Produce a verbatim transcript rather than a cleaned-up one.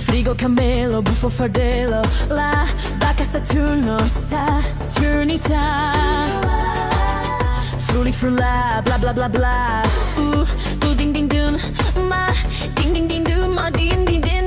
frigo camelo, buffo fardello, la vacca Saturno, Saturnità. Fruli frulla, bla bla bla bla. Uh, du ding ding dun, ma ding ding ding dun, ma ding ding ding.